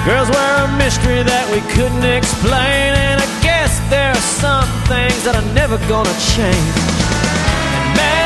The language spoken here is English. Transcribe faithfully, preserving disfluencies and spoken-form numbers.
Girls were a mystery that we couldn't explain, and I guess there are some things that are never gonna change. And man,